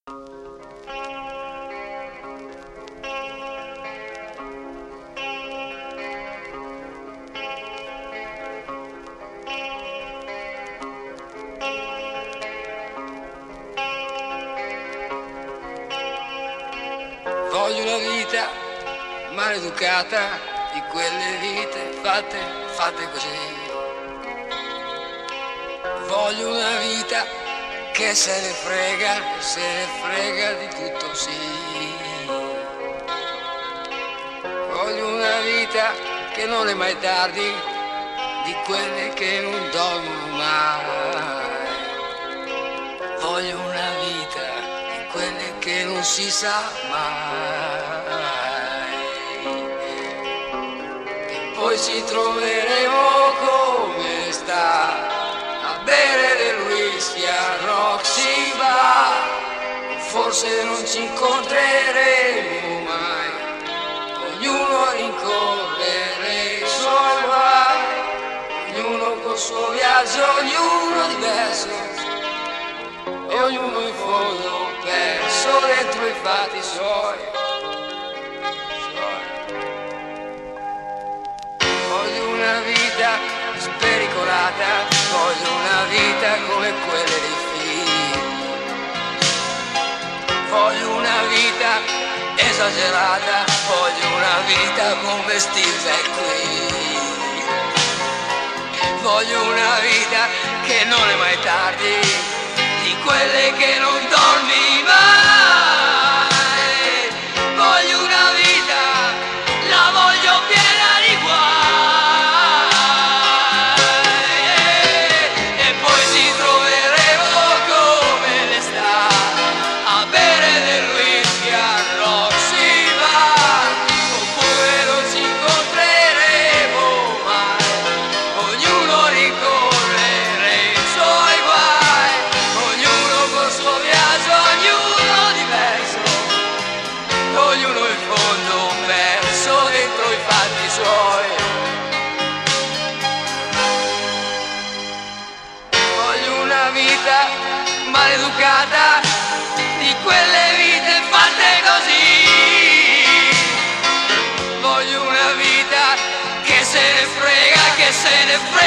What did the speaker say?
Voglio una vita maleducata, di quelle vite fatte così. Voglio una vita che se ne frega di tutto, sì. Voglio una vita che non è mai tardi, di quelle che non dormono mai. Voglio una vita di quelle che non si sa mai. E poi ci troveremo come sta a bere del whisky a Roxy Bar. Forse non ci incontreremo mai, ognuno rincorrere i suoi guai, ognuno col suo viaggio, ognuno diverso, e ognuno in fondo perso dentro i fatti suoi. Voglio una vita spericolata, voglio una vita come quelle dei film. Voglio una vita esagerata, voglio una vita come Steve McQueen. Voglio una vita che non è mai tardi, di quelle che non dormi mai. Voglio una vita, la voglio piena di guai. E poi ci troveremo come l'estate a bere del whisky a Roxy Bar. Oppure non ci incontreremo mai, ognuno ricorrere i suoi guai, ognuno col suo viaggio, ognuno diverso, ognuno in fondo perso dentro i fatti suoi. Voglio una vita maleducata, di quelle vite fatte così. Voglio una vita che se ne frega